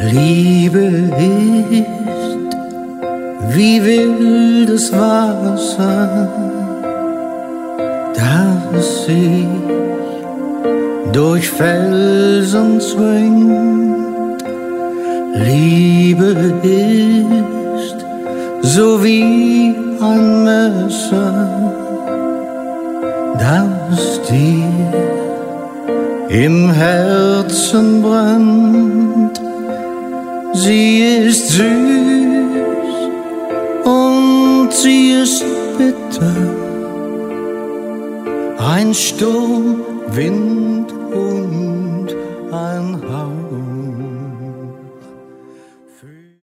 Liebe ist wie wildes Wasser, das sich durch Felsen zwingt. Liebe ist so wie ein Messer, das dir im Herzen brennt. Sie ist süß und sie ist bitter, ein Sturm, Wind und ein